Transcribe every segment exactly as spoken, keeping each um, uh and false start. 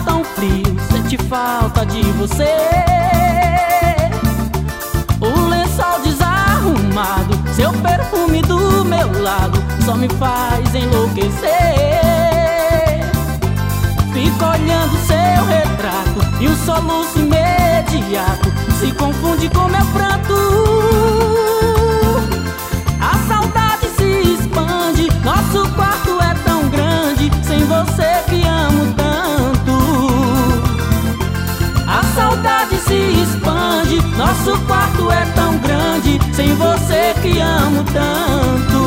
tão frio, sente falta de você. O lençol desarrumado, seu perfume do meu lado, só me faz enlouquecer. Fico olhando seu retrato e um soluço imediato se confunde com meu pranto. A saudade se expande, nosso quarto é tão grande, sem você que amo tanto. A saudade se expande, nosso quarto é tão grande, sem você que amo tanto.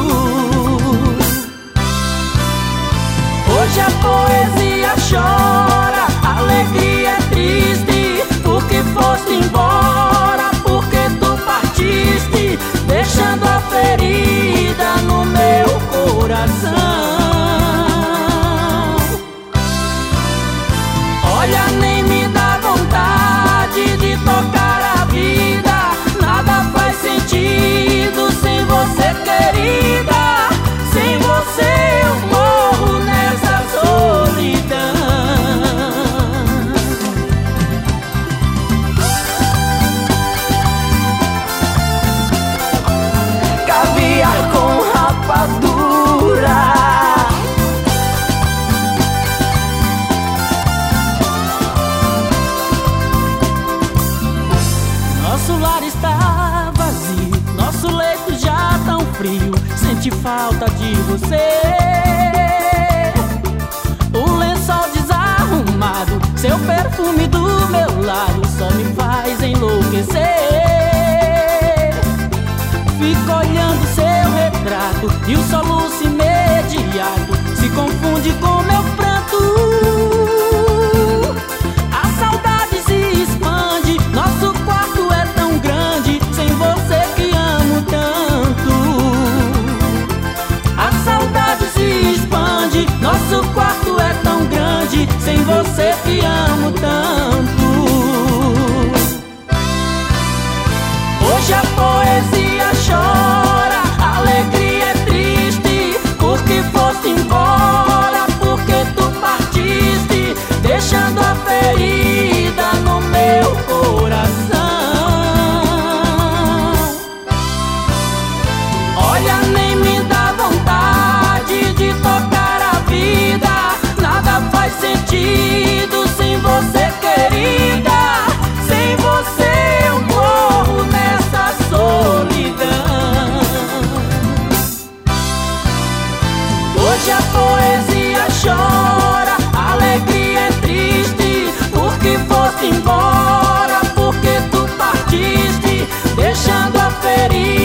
Hoje a poesia chora, a alegria é triste, porque foste embora, porque tu partiste, deixando a ferida no meu coração. Olha, nem me dá vontade de tocar a vida, nada faz sentido sem você, querida. Sem você eu morro nessa solidão. Caviar com rapadura, nosso lar está vazio, nosso leito já tão frio, sente falta de você. O lençol desarrumado, seu perfume do meu lado, só me faz enlouquecer. Fico olhando seu retrato e o soluço imediato se confunde com meu pranto. A saudade se expande, nosso quarto é tão grande, sem você que amo tanto. A saudade se expande, nosso quarto é tão grande, sem você que amo tanto. Hoje a poesia chora, a alegria é triste, porque foste embora, porque tu partiste, deixando a ferida no meu coração. Olha, nem me dá vontade de tocar a vida, nada faz sentido sem você, querida. Sem você eu morro nessa solidão. Hoje a poesia chora, a alegria é triste, porque foste embora, porque tu partiste, deixando a ferida